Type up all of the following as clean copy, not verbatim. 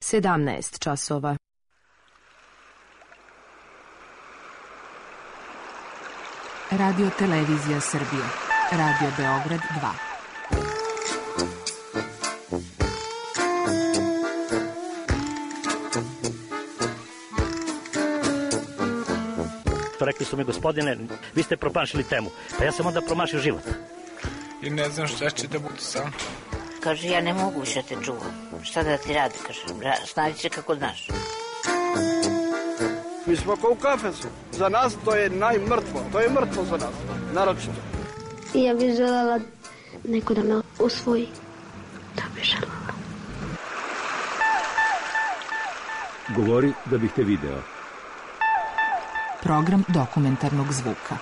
17 časova. Radio Televizija Srbije. Radio Beograd 2. Rekli su mi, gospodine, vi ste promašili temu. Pa ja sam onda promašio život. I ne znam šta će da bude sam. Kaže, ja ne mogu više te čuvam. Šta da ti radi, kaže, snađi se kako znaš. Mi smo kao u kafesu. Za nas to je najmrtvo. To je mrtvo za nas, naročito. Ja bih želela neko da me usvoji. Da bih želela. Govori da bih te video. Program dokumentarnog zvuka.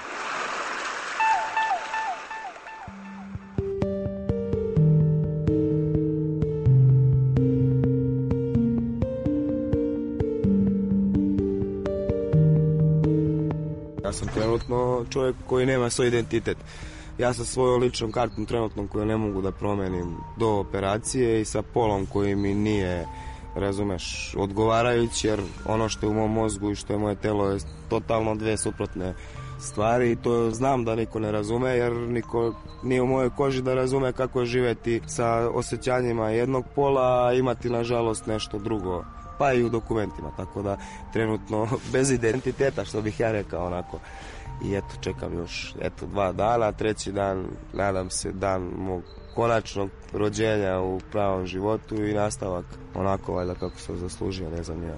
Ja sam trenutno čovjek koji nema svoj identitet. Ja sa svojom ličnom kartom trenutnom koju ne mogu da promenim do operacije i sa polom koji mi nije, razumeš, odgovarajući, jer ono što je u mom mozgu i što je moje telo je totalno dve suprotne stvari i to znam da niko ne razume, jer niko nije u mojoj koži da razume kako je živjeti sa osjećanjima jednog pola, a imati nažalost nešto drugo, pa i u dokumentima, tako da trenutno bez identiteta, što bih ja rekao onako. I eto, čekam još 2 dana, 3. dan, nadam se, dan mog konačnog rođenja u pravom životu i nastavak onako valjda kako sam zaslužio, ne znam ja.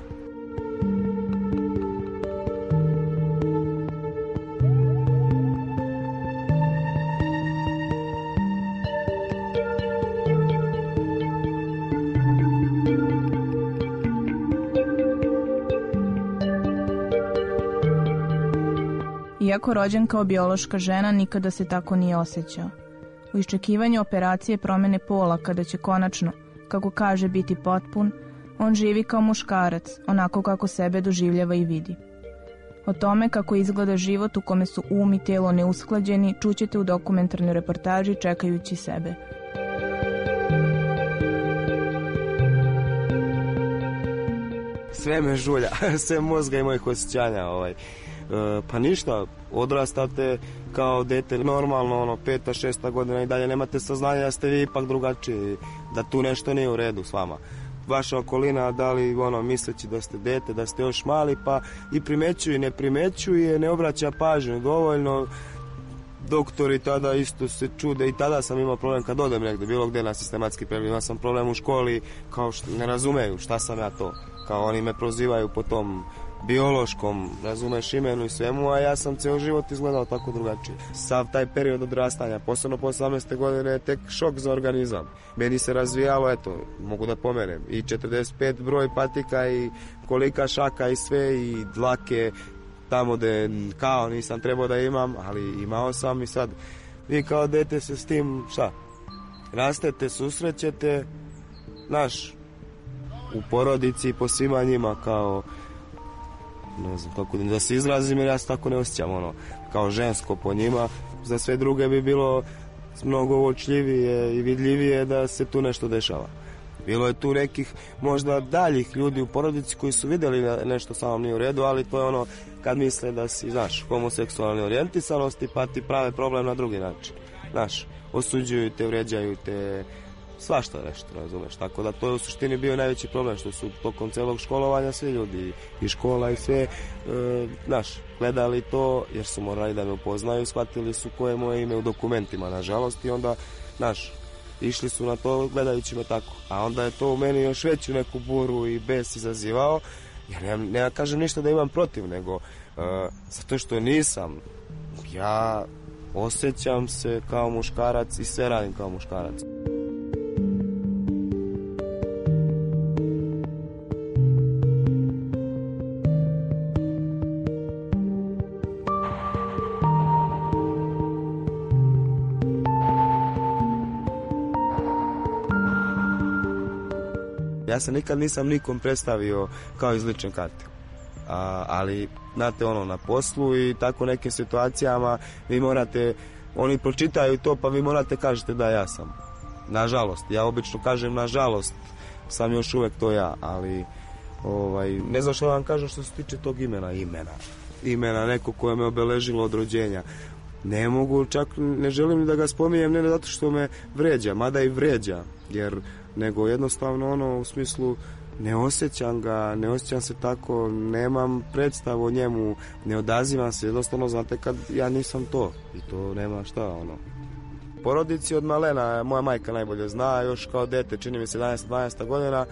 Iako rođen kao biološka žena, nikada se tako nije osjećao. U iščekivanju operacije promene pola, kada će konačno, kako kaže, biti potpun, on živi kao muškarac, onako kako sebe doživljava i vidi. O tome kako izgleda život u kome su um i telo neusklađeni, čućete u dokumentarnoj reportaži Čekajući sebe. Sve me žulja, sve mozga i mojih osjećanja. Pa ništa, odrastate kao dete normalno, 5. 6. godina i dalje nemate saznanja da ste vi ipak drugačiji, da tu nešto nije u redu s vama. Vaša okolina, da li misleći da ste dete, da ste još mali, pa i primećuje i ne primećuje, ne obraća pažnju dovoljno. Doktori tada isto se čude i tada sam imao problem kad odem negdje, bilo gdje na sistematski pregled, imao sam problem u školi, kao što ne razumeju šta sam ja to, kao oni me prozivaju po tom biološkom, razumeš, imenu i svemu, a ja sam cijel život izgledao tako drugačije. Sav taj period odrastanja, posebno po 18. godine, je tek šok za organizam. Meni se razvijalo, mogu da pomenem, i 45 broj patika i kolika šaka i sve, i dlake, tamo gde kao nisam trebao da imam, ali imao sam i sad vi kao dete se s tim, rastete, susrećete, u porodici, po svima njima, kao, ne znam kako da se izrazim, jer ja se tako ne osjećam, kao žensko po njima. Za sve druge bi bilo mnogo uočljivije i vidljivije da se tu nešto dešava. Bilo je tu nekih možda daljih ljudi u porodici koji su vidjeli da nešto samo nije u redu, ali to je kad misle da si, homoseksualne orijentisanosti, pa ti prave problem na drugi način. Osuđuju te, vređaju te, svašta nešto, razumeš. Tako da to je u suštini bio najveći problem, što su tokom celog školovanja svi ljudi i škola i sve, gledali to jer su morali da me upoznaju, shvatili su koje je moje ime u dokumentima, nažalost, i onda, išli su na to gledajući me tako. A onda je to u meni još veću neku buru i bes izazivao, jer ne kažem ništa da imam protiv, nego zato što nisam. Ja osjećam se kao muškarac i sve radim kao muškarac. Ja se nikad nisam nikom predstavio kao iz lične karte. Ali, znate, na poslu i tako nekim situacijama vi morate, oni pročitaju to pa vi morate kažete da ja sam. Nažalost, ja obično kažem nažalost sam još uvijek to ja, ali ne znam što vam kažem što se tiče tog imena neko koje me obeležilo od rođenja. Ne mogu, čak ne želim da ga spominjem, ne zato što me vređa, mada i vređa, nego jednostavno u smislu ne osjećam se tako, nemam predstavu o njemu, ne odazivam se, jednostavno znate kad ja nisam to i to nema šta Porodici od malena, moja majka najbolje zna, još kao dete, čini mi se 11-12 godina,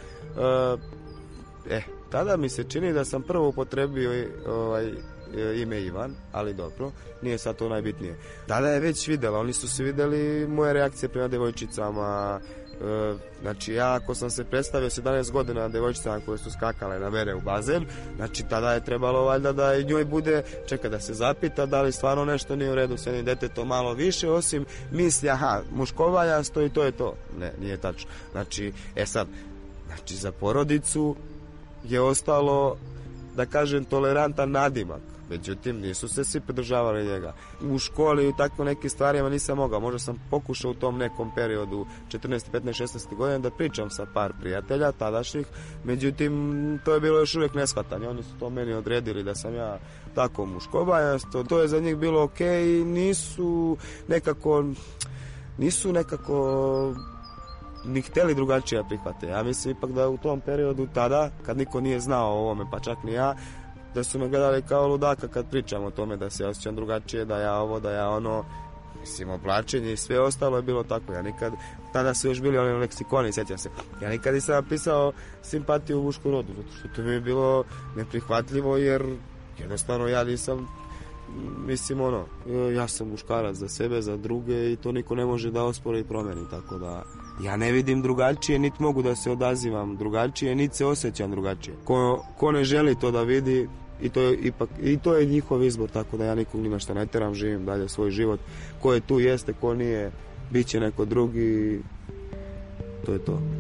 tada mi se čini da sam prvo upotrebio ime Ivan, ali dobro, nije sad to najbitnije. Tada je već vidjela, oni su se vidjeli moje reakcije prema devojčicama, znači ja ako sam se predstavio 17 godina devojčicama koje su skakale na mene u bazen, znači tada je trebalo valjda da i njoj bude, čeka da se zapita da li stvarno nešto nije u redu s jednim detetom malo više, osim misli, muškovaljasto i to je to. Ne, nije tačno. Znači, znači za porodicu je ostalo, da kažem, tolerantan nadimak. Međutim, nisu se svi pridržavali njega. U školi i tako nekim stvarima nisam mogao. Možda sam pokušao u tom nekom periodu 14, 15, 16 godina da pričam sa par prijatelja tadašnjih. Međutim, to je bilo još uvijek neshvatanje. Oni su to meni odredili da sam ja tako muškobaljasto. To je za njih bilo okej i nisu nekako ni htjeli drugačije prihvate. Ja mislim ipak da u tom periodu tada, kad niko nije znao o ovome, pa čak ni ja, da su me gledali kao ludaka kad pričam o tome da se osjećam drugačije, da ja ovo, da ja ono, mislim, oblačenje i sve ostalo je bilo tako. Ja nikad, tada su još bili oni leksikoni, sjećam se, ja nikad nisam napisao simpatiju u muškom rodu, zato što to mi je bilo neprihvatljivo, jer jednostavno ja nisam, mislim, ja sam muškarac za sebe, za druge i to niko ne može da ospori i promeni, tako da ja ne vidim drugačije, niti mogu da se odazivam drugačije, niti se osjećam drugačije. Ko ne želi to da vidi, i to je njihov izbor, tako da ja nikog nima šta ne teram, živim dalje svoj život. Ko je tu jeste, ko nije, bit će neko drugi, to je to.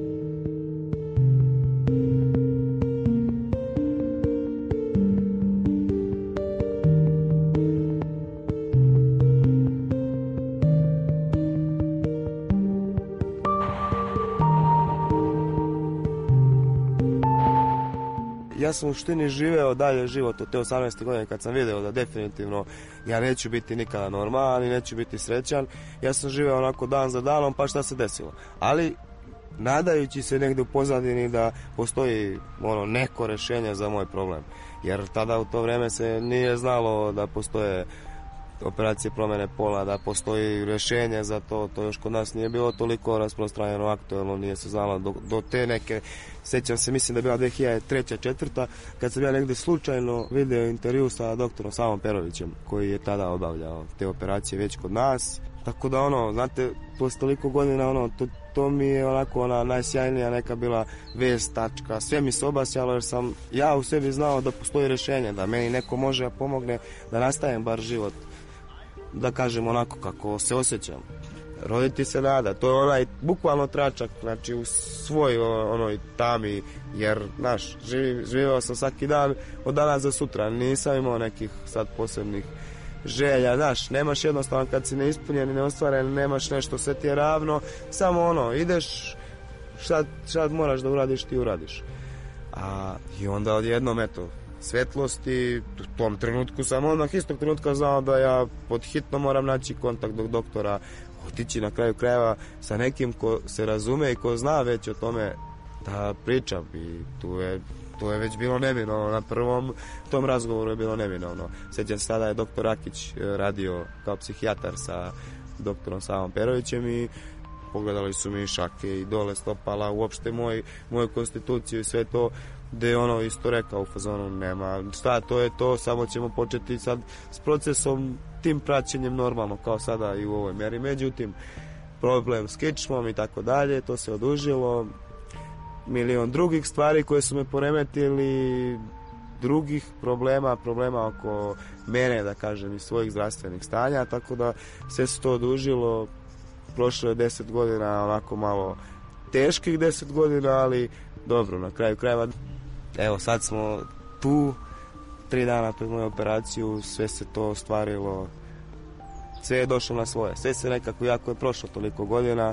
Ja sam u suštini živeo dalje život od te 18. godine kad sam video da definitivno ja neću biti nikada normalan i neću biti srećan. Ja sam živeo onako dan za danom, pa šta se desilo. Ali nadajući se negdje u pozadini da postoji neko rješenje za moj problem. Jer tada u to vrijeme se nije znalo da postoje operacije promjene pola, da postoji rješenje za to. To još kod nas nije bilo toliko rasprostranjeno, aktualno, nije se znalo do te neke, sjećam se, mislim da je bila 2003-2004, kad sam ja negdje slučajno vidio intervju sa doktorom Savom Perovićem, koji je tada obavljao te operacije već kod nas. Tako da znate, posle toliko godina to mi je onako ona najsjajnija neka bila vest, tačka, sve mi se obasjalo jer sam ja u sebi znao da postoji rješenje, da meni neko može da pomogne da nastavim bar život, da kažem onako kako se osjećam. Roditi se nada, to je onaj bukvalno tračak, znači u svoj onoj tami, jer živio sam svaki dan od danas za sutra, nisam imao nekih sad posebnih želja, nemaš jednostavno kad si neispunjen i neostvaren, nemaš nešto, sve ti je ravno, samo ideš, šta moraš da uradiš, ti uradiš. I onda odjednom, svetlosti, u tom trenutku sam odmah istog trenutka znao da ja pod hitno moram naći kontakt do doktora, otići na kraju krajeva sa nekim ko se razume i ko zna već o tome da pričam i to je već bilo neminovno, na prvom tom razgovoru je bilo neminovno. Sjećam se, tada je doktor Rakić radio kao psihijatar sa doktorom Savom Perovićem i pogledali su mi šake i dole stopala, uopšte moju konstituciju i sve to, gde je isto rekao u fazonu, nema šta, to je to, samo ćemo početi sad s procesom, tim praćenjem normalno kao sada i u ovoj mjeri. Međutim, problem s kičmom i tako dalje, to se odužilo, milion drugih stvari koje su me poremetili, drugih problema oko mene, da kažem, i svojih zdravstvenih stanja, tako da sve se to odužilo. Prošlo je 10 godina, onako malo teških 10 godina, ali dobro, na kraju krajeva. Evo, sad smo tu, 3 dana pred moju operaciju, sve se to ostvarilo, sve je došlo na svoje. Sve se nekako, jako je prošlo toliko godina,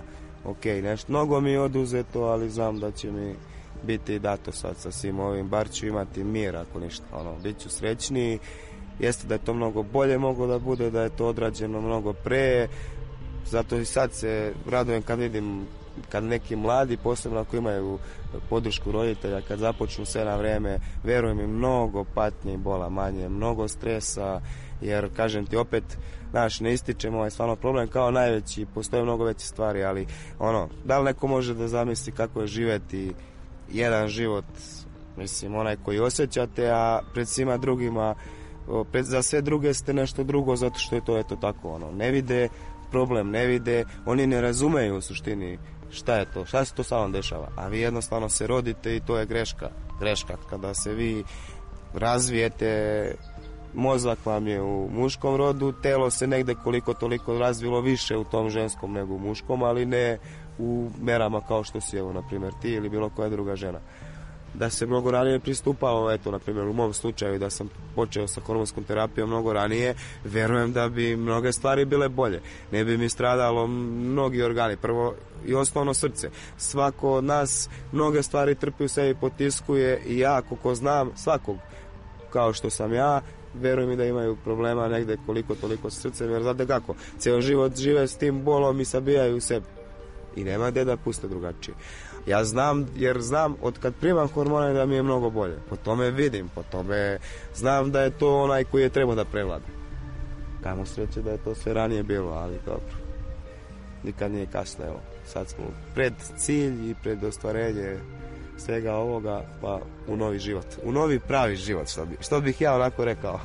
ok, nešto, mnogo mi je oduzeto, ali znam da će mi biti dato sad sa svim ovim, bar ću imati mir ako ništa, bit ću srećniji, jeste da je to mnogo bolje moglo da bude, da je to odrađeno mnogo pre, zato i sad se radujem kad vidim, kad neki mladi, posebno ako imaju podršku roditelja, kad započnu sve na vreme, verujem mi, mnogo patnje i bola manje, mnogo stresa, jer kažem ti opet, ne ističemo ovaj stvarno problem kao najveći, postoje mnogo veće stvari, ali da li neko može da zamisli kako je živeti jedan život, mislim, onaj koji osjećate, a pred svima drugima, za sve druge ste nešto drugo, zato što je to eto tako, ne vide problem, ne vide, oni ne razumeju u suštini šta je to, šta se to samo dešava, a vi jednostavno se rodite i to je greška, kada se vi razvijete, mozak vam je u muškom rodu, telo se negde koliko toliko razvilo više u tom ženskom nego u muškom, ali ne u merama kao što si, evo, na primjer, ti ili bilo koja druga žena. Da se mnogo ranije pristupalo, eto, na primjer, u mom slučaju, da sam počeo sa hormonskom terapijom mnogo ranije, verujem da bi mnoge stvari bile bolje. Ne bi mi stradalo mnogi organi, prvo i osnovno srce. Svako od nas mnoge stvari trpi u sebi, potiskuje i ja, koliko znam svakog kao što sam ja, verujem mi da imaju problema negde koliko toliko sa srcem, jer znate kako, cijel život žive s tim bolom i sabijaju u sebi. I nema gde da puste drugačije. Ja znam, jer znam od kad primam hormone da mi je mnogo bolje. Po tome vidim, po tome znam da je to onaj koji je trebao da prevlada. Kamo sreće da je to sve ranije bilo, ali dobro. Nikad nije kasno, evo. Sad smo pred cilj i pred ostvarenje svega ovoga, pa u novi život. U novi pravi život, što bih ja onako rekao.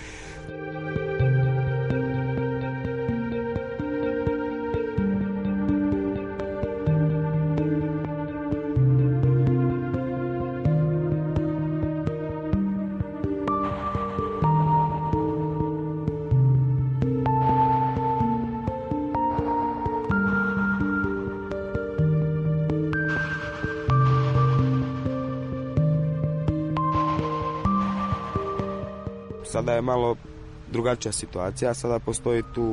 Sada je malo drugačija situacija, sada postoji tu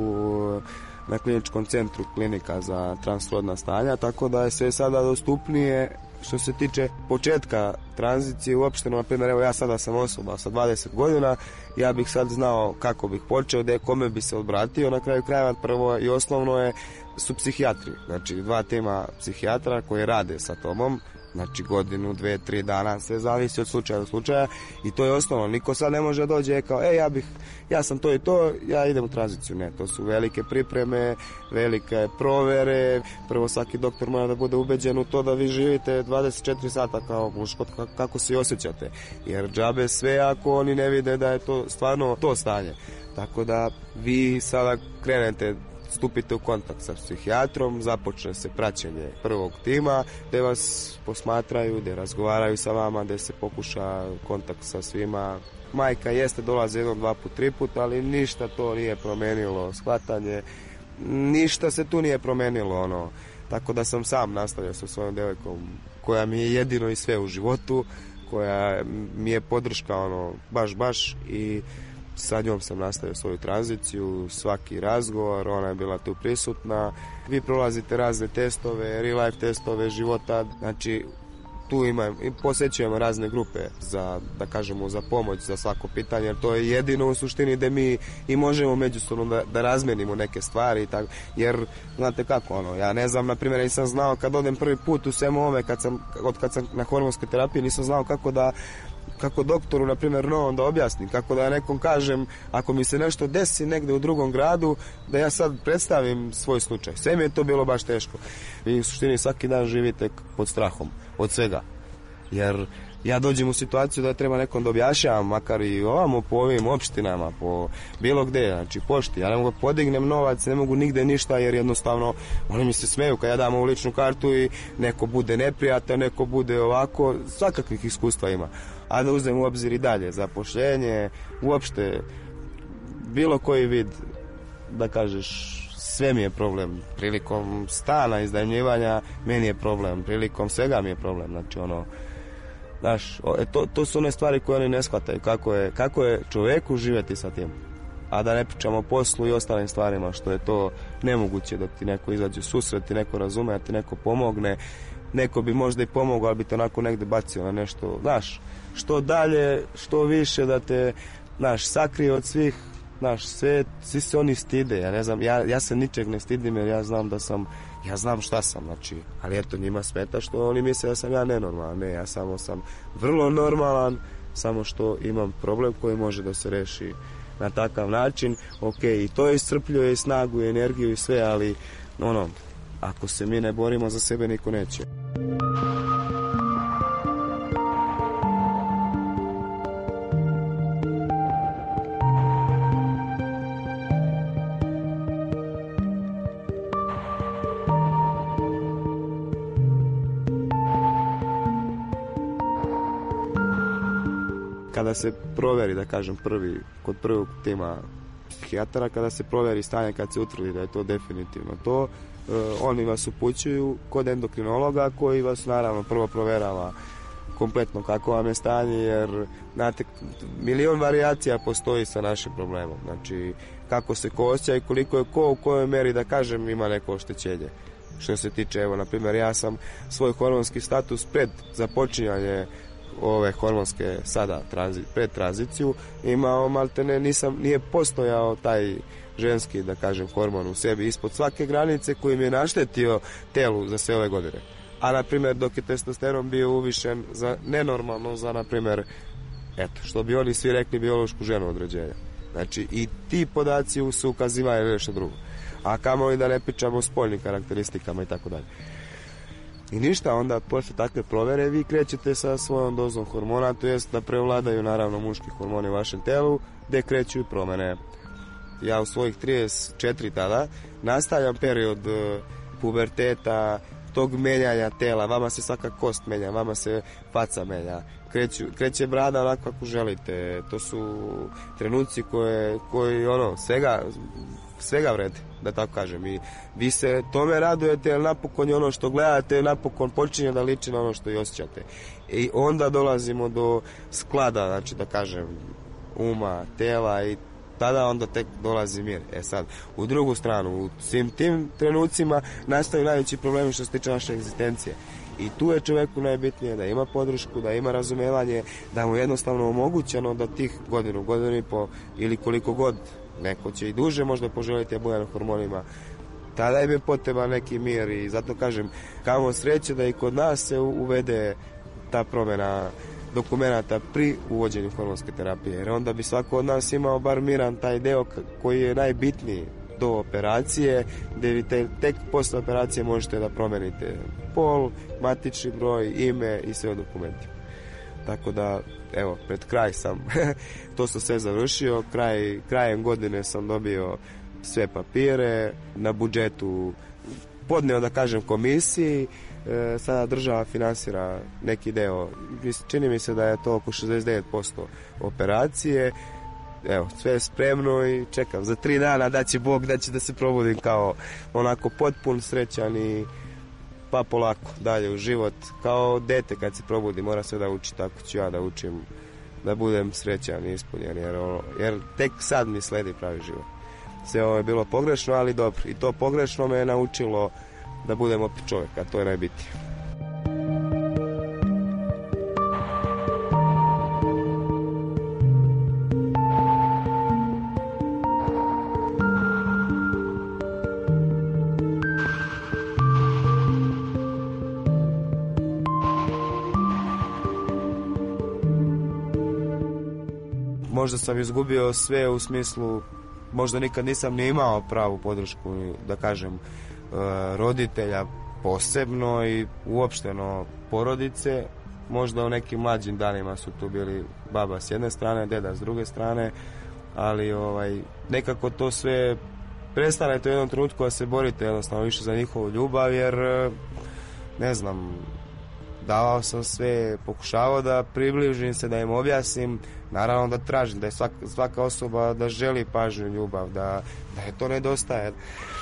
na kliničkom centru klinika za transrodna stanja, tako da je sve sada dostupnije što se tiče početka tranzicije uopšte. Na primjer, evo ja sada sam osoba sa 20 godina, ja bih sad znao kako bih počeo, kome bi se obratio, na kraju krajeva prvo i osnovno su psihijatri, znači 2 tima psihijatra koji rade sa tobom, znači godinu, 2, 3 dana, sve zavisi od slučaja do slučaja i to je osnovno. Niko sad ne može dođe i kao, ja sam to i to, ja idem u tranziciju. Ne, to su velike pripreme, velike provere, prvo svaki doktor mora da bude ubeđen u to da vi živite 24 sata kao muško, kako se osjećate, jer džabe sve ako oni ne vide da je to stvarno to stanje. Tako da vi sada krenete, stupite u kontakt sa psihijatrom, započne se praćenje prvog tima, gde vas posmatraju, gde razgovaraju sa vama, gde se pokuša kontakt sa svima. Majka jeste dolaze 1, 2 put, 3 put, ali ništa to nije promenilo, shvatanje, ništa se tu nije promenilo, Tako da sam sam nastavio sa svojom devojkom, koja mi je jedino i sve u životu, koja mi je podrška, baš i sa njom sam nastavio svoju tranziciju, svaki razgovor, ona je bila tu prisutna. Vi prolazite razne testove, real life testove života, znači tu posjećujemo razne grupe za, da kažemo, za pomoć za svako pitanje, jer to je jedino u suštini da mi i možemo međusobno da razmenimo neke stvari, jer znate kako, ja ne znam, na primjer, nisam znao kad odem prvi put u svemu ovome, od kad sam na hormonskoj terapiji, nisam znao kako doktoru, na primjer, novom da objasnim, kako da nekom kažem, ako mi se nešto desi negde u drugom gradu, da ja sad predstavim svoj slučaj. Sve mi je to bilo baš teško. Vi u suštini svaki dan živite pod strahom, od svega. Jer ja dođem u situaciju da treba nekom da objašnjavam, makar i ovamo po ovim opštinama, po bilo gde, znači pošti. Ja ne mogu podignem novac, ne mogu nigde ništa, jer jednostavno oni mi se smeju kad ja dam ovu ličnu kartu i neko bude neprijatan, neko bude ovako, svakakvih iskustva ima. A da uzem u obzir i dalje zapošljenje, uopšte bilo koji vid, da kažeš, sve mi je problem. Prilikom stana, iznajmljivanja, meni je problem. Prilikom svega mi je problem. Znači, znaš, to su one stvari koje oni ne shvataju. Kako je čoveku živjeti sa tim. a da ne pričamo o poslu i ostalim stvarima, što je to nemoguće da ti neko izađe u susret, ti neko razume, da ti neko pomogne. Neko bi možda i pomogao, ali bi te onako negde bacio na nešto, znaš, što dalje, što više da te, znaš, sakrije od svih, znaš, svi se oni stide, ja ne znam, ja se ničeg ne stidim jer ja znam šta sam, znači, ali eto njima smeta što oni misle da sam ja nenormalan, ne, ja samo sam vrlo normalan, samo što imam problem koji može da se reši na takav način, ok, i to iscrpljuje i snagu i energiju i sve, ali ono, ako se mi ne borimo za sebe, niko neće. Kada se proveri, da kažem, kod prvog tima psihijatara, kada se proveri stanje, kad se utvrdi da je to definitivno to, oni vas upućuju kod endokrinologa koji vas naravno prvo proverava kompletno kako vam je stanje, jer znate, milion varijacija postoji sa našim problemom, znači kako se ko osjeća i koliko je ko u kojoj meri, da kažem, ima neko oštećenje. Što se tiče, evo, na primjer, ja sam svoj hormonski status pred započinjanje ove hormonske sada pred tranziciju imao maltene, nije postojao taj ženski, da kažem, hormon u sebi ispod svake granice koji mi je naštetio telu za sve ove godine. A na primjer dok je testosteron bio uvišen za nenormalno, za na primjer, eto, što bi oni svi rekli, biološku ženu od rođenja. Znači i ti podaci su ukazivaju nešto drugo. A kamoli da ne pričamo o spoljnim karakteristikama i tako dalje. I ništa, onda posle takve provere vi krećete sa svojom dozom hormona, to jest da prevladaju naravno muški hormoni u vašem telu, gde kreću i promene. Ja u svojih 34 tada nastavljam period puberteta, tog menjanja tela, vama se svaka kost menja, vama se faca menja, kreće brada onako kako želite, to su trenuci koji ono, svega vrede, da tako kažem, i vi se tome radujete, jer napokon je ono što gledate, napokon počinje da liči na ono što i osjećate. I onda dolazimo do sklada, znači da kažem, uma, tela i tada onda tek dolazi mir. E sad, u drugu stranu, u svim tim trenucima nastaju najveći problemi što se tiče naše egzistencije. I tu je čoveku najbitnije da ima podršku, da ima razumevanje, da mu jednostavno omogućeno da tih godinu i po ili koliko god, neko će i duže možda poželiti da bude na hormonima, tada im je potreban neki mir i zato kažem, kamo sreće da i kod nas se uvede ta promjena dokumenata pri uvođenju hormonske terapije, jer onda bi svako od nas imao bar miran taj deo koji je najbitniji do operacije, gde vi tek posle operacije možete da promenite pol, matični broj, ime i sve o dokumentima. Tako da, evo, pred kraj sam to sam sve završio, krajem godine sam dobio sve papire, na budžetu podneo, da kažem, komisiji, sada država finansira neki deo, čini mi se da je to oko 69% operacije, evo, sve je spremno i čekam, za 3 dana da će Bog, da će da se probudim kao onako potpun, srećan i pa polako dalje u život, kao dete kad se probudi, mora sve da uči, tako ću ja da učim, da budem srećan i ispunjen, jer tek sad mi sledi pravi život. Sve ovo je bilo pogrešno, ali dobro, i to pogrešno me je naučilo da budem opet čovjek, a to je najbitnije. Možda sam izgubio sve u smislu, možda nikad nisam ni imao pravu podršku, da kažem, roditelja posebno i uopšteno porodice. Možda u nekim mlađim danima su tu bili baba s jedne strane, deda s druge strane, ali nekako to sve prestanete u jednom trenutku da se borite jednostavno više za njihovu ljubav, jer ne znam, davao sam sve, pokušavao da približim se, da im objasnim, naravno da tražim, da je svaka osoba da želi pažnju i ljubav, da je to nedostaje.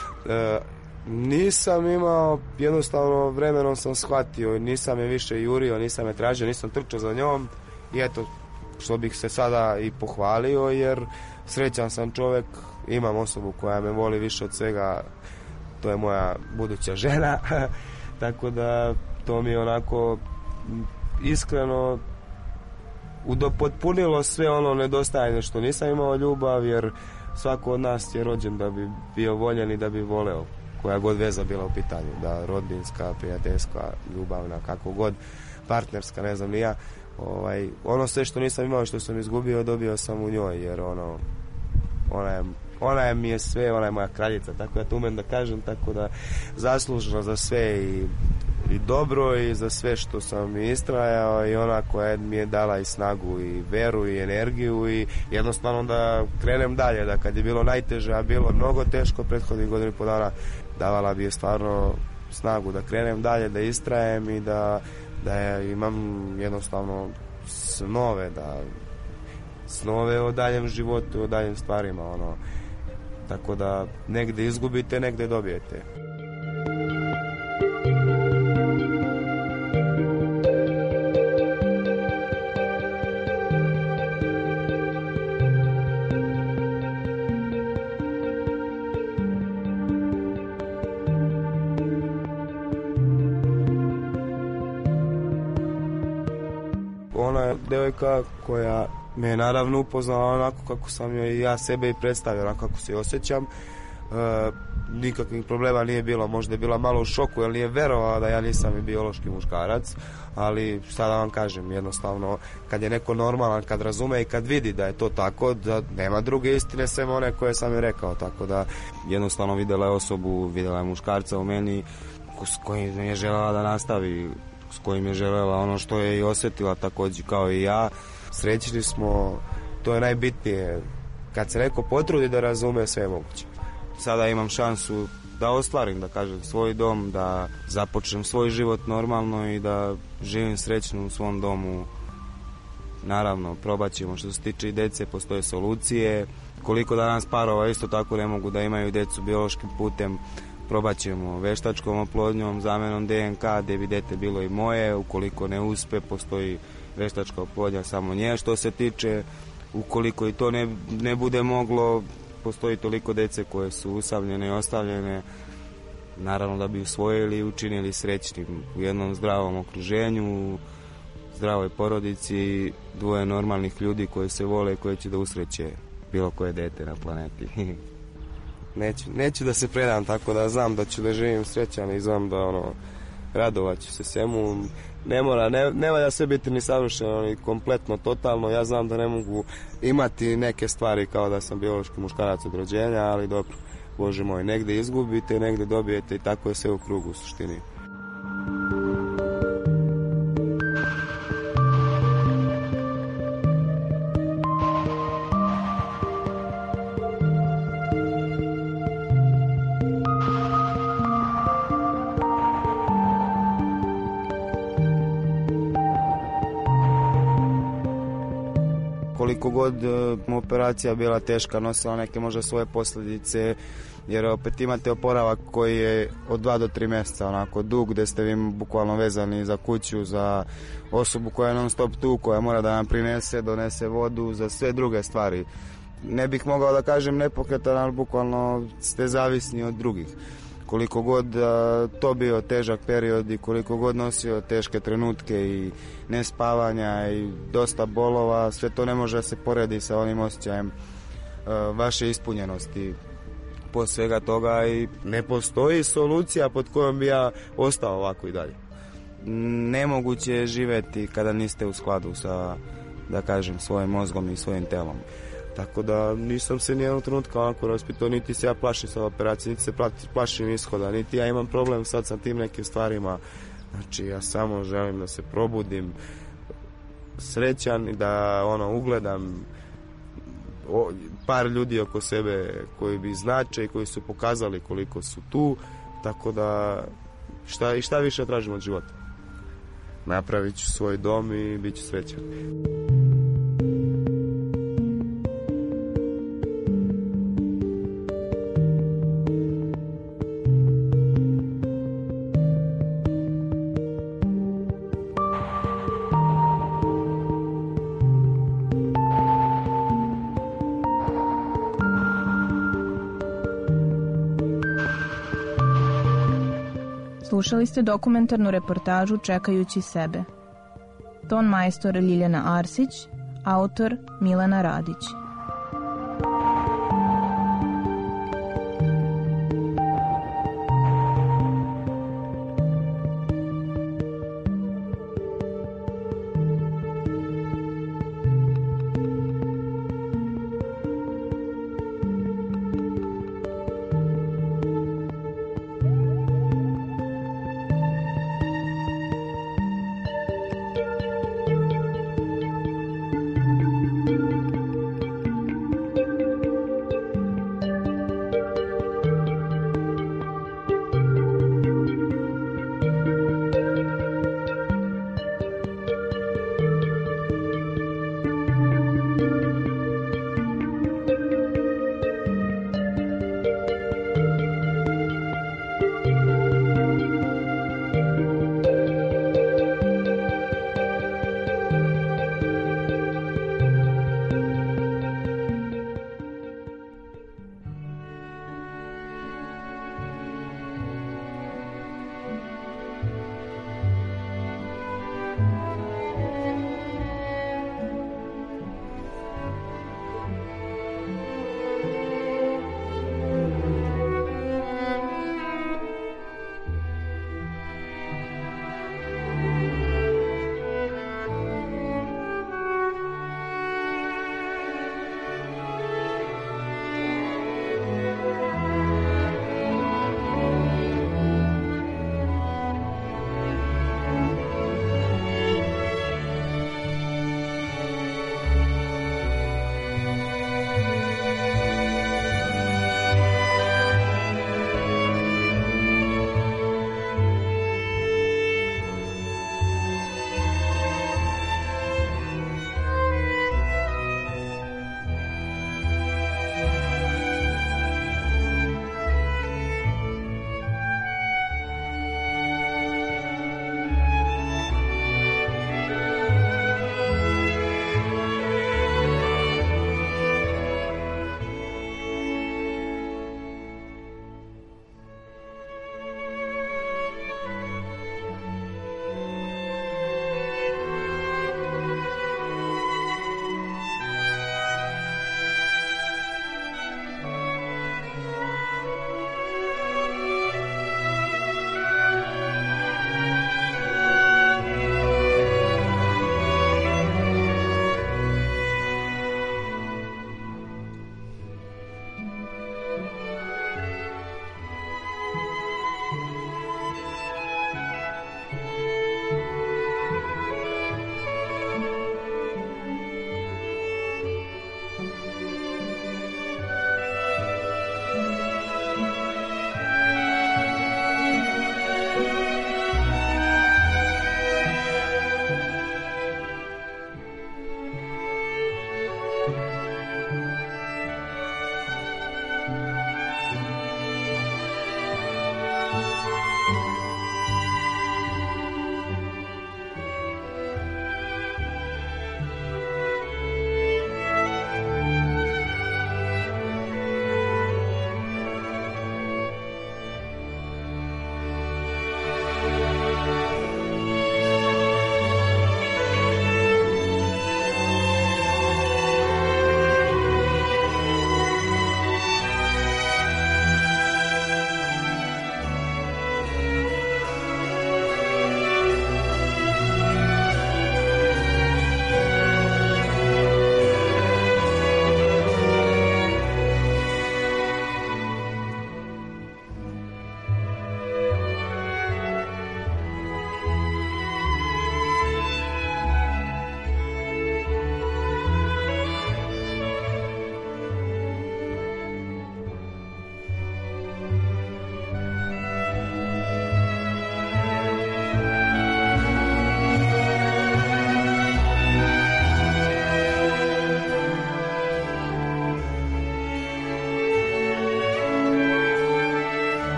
Nisam imao, jednostavno vremenom sam shvatio, nisam je više jurio, nisam je tražio, nisam trčao za njom i eto, što bih se sada i pohvalio, jer srećan sam čovjek, imam osobu koja me voli više od svega, to je moja buduća žena, tako da to mi je onako iskreno potpunilo sve ono nedostajanje što nisam imao ljubav, jer svako od nas je rođen da bi bio voljen i da bi voleo, koja god veza bila u pitanju, da rodbinska, prijateljska, ljubavna, kako god, partnerska, ne znam ni ja. Ono sve što nisam imao, što sam izgubio, dobio sam u njoj, jer ona mi je sve, ona je moja kraljica, tako ja to umem da kažem, tako da zaslužno za sve i dobro i za sve što sam istrajao, i ona koja mi je dala i snagu i veru i energiju i jednostavno da krenem dalje, da kad je bilo najteže, a bilo mnogo teško prethodnih godina i po dana, davala bi je stvarno snagu da krenem dalje, da istrajem i da imam jednostavno snove o daljem životu, o daljim stvarima, tako da negde izgubite, negde dobijete. Ona je devojka koja me je naravno upoznala onako kako sam joj i ja sebe i predstavio, onako kako se osjećam. Nikakvih problema nije bilo, možda je bila malo u šoku jer nije verovala da ja nisam i biološki muškarac, ali šta da vam kažem, jednostavno kad je neko normalan, kad razume i kad vidi da je to tako, da nema druge istine sem one koje sam joj rekao, tako da jednostavno videla je osobu, videla je muškarca u meni s kojim je želela da nastavi, s kojim je želela ono što je i osjetila također kao i ja. Srećni smo, to je najbitnije, kad se neko potrudi da razume, sve je moguće. Sada imam šansu da ostvarim, da kažem, svoj dom, da započnem svoj život normalno i da živim srećno u svom domu. Naravno, probat ćemo, što se tiče i dece, postoje solucije. Koliko danas parova isto tako ne mogu da imaju decu biološkim putem, probat ćemo veštačkom oplodnjom, zamenom DNK, gdje bi dete bilo i moje. Ukoliko ne uspe, postoji veštačka oplodnja samo nje. Što se tiče, ukoliko i to ne bude moglo, postoji toliko dece koje su usamljene i ostavljene, naravno da bi usvojili i učinili srećnim u jednom zdravom okruženju, u zdravoj porodici, dvoje normalnih ljudi koji se vole i koji će da usreće bilo koje dete na planeti. Neću da se predam, tako da znam da ću da živim srećan i znam da radovat ću se svemu. Ne valja sve biti ni savršeno ni kompletno, totalno. Ja znam da ne mogu imati neke stvari kao da sam biološki muškarac od rođenja, ali dobro, Bože moj, negde izgubite, negde dobijete i tako je sve u krugu u suštini. Koliko god operacija bila teška, nosila neke možda svoje posljedice, jer opet imate oporavak koji je od 2 do 3 mjeseca, onako dug, gdje ste vi bukvalno vezani za kuću, za osobu koja je non stop tu, koja mora da vam donese vodu, za sve druge stvari. Ne bih mogao da kažem nepokretan, ali bukvalno ste zavisni od drugih. Koliko god to bio težak period i koliko god nosio teške trenutke i nespavanja i dosta bolova, sve to ne može se poredi sa onim osjećajem vaše ispunjenosti po svega toga i ne postoji solucija pod kojom bi ja ostao ovako i dalje. Nemoguće je živjeti kada niste u skladu sa, da kažem, svojim mozgom i svojim telom. Tako da nisam se nijednog trenutka onako raspitao, niti se ja plašim sa operacije, niti se plašim ishoda, niti ja imam problem sad sa tim nekim stvarima. Znači ja samo želim da se probudim srećan i da ugledam par ljudi oko sebe koji bi znače i koji su pokazali koliko su tu, tako da šta više tražim od života. Napravit ću svoj dom i bit ću srećan. Slušali ste dokumentarnu reportažu Čekajući sebe. Ton majstor Ljiljana Arsić, autor Milena Radić.